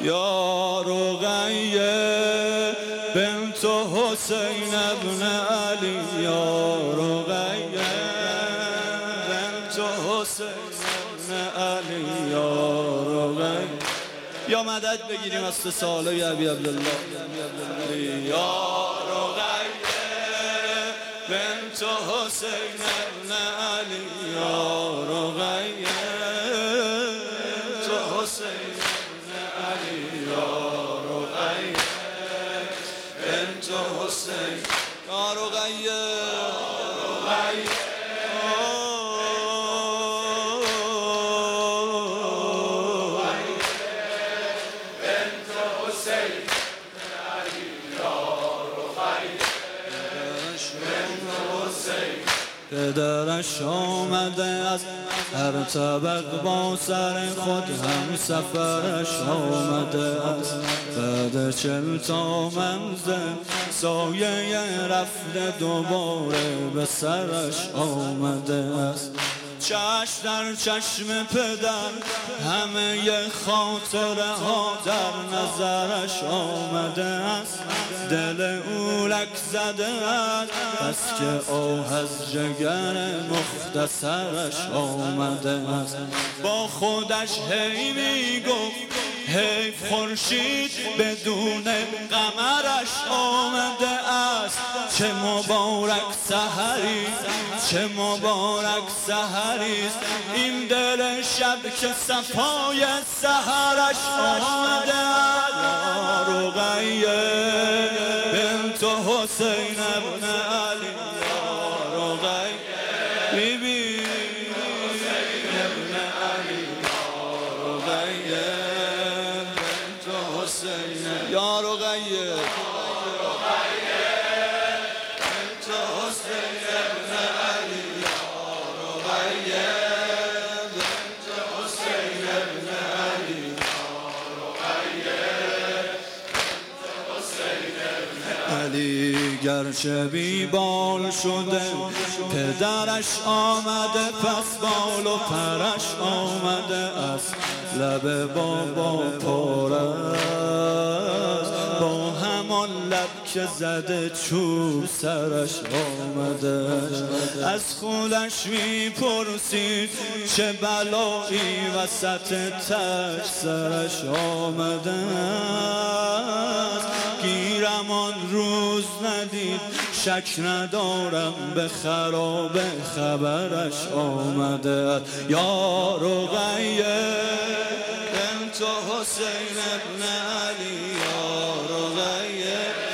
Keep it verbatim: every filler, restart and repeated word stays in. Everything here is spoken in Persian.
یا رقیه بنت حسین ابن علی، یا رقیه بنت حسین ابن علی، یا رقیه. یا مدد بگیریم از سه ساله ابی عبدالله. یا رقیه بنت حسین ابن علی، یا رقیه بنت حسین ابن علی، یا رقیه بنت حسین، یا رقیه رقیه پدرش آمده از هر طبق با سر خود، هم سفرش آمده است بعد چل تا منزل، سایه رفته دوباره به سرش آمده است. چشم در چشم پدر همه خاطره ها در نظرش آمده است، دل او لک زده است بس که آه از جگر مختصرش آمده است. با خودش هی می گفت حیف خورشید بدون قمرش آمده است، چه مبارک سحری چه مبارک سحریست این دل شب که صفای سحرش آمده است. یا رقیه بنت حسین ابن علی، یا رقیه بیبی حسین ابن علی، یا رقیه بنت حسین، یا رقیه بنت حسین ابن علی، یا رقیه بنت حسین ابن علی، یا رقیه بنت حسین ابن علی. گرچه بی بال شده پدرش آمده، پس بال و پرش آمده است، لب بابا پر است با همان لب که زده چوب سرش آمده. از خودش میپرسید چه بلایی وسط تش سرش آمده است، گیرم آن روز ندید شک ندارم به خراب خبرش آمده است. یا رقیه بنت حسین ابن علی، یا رقیه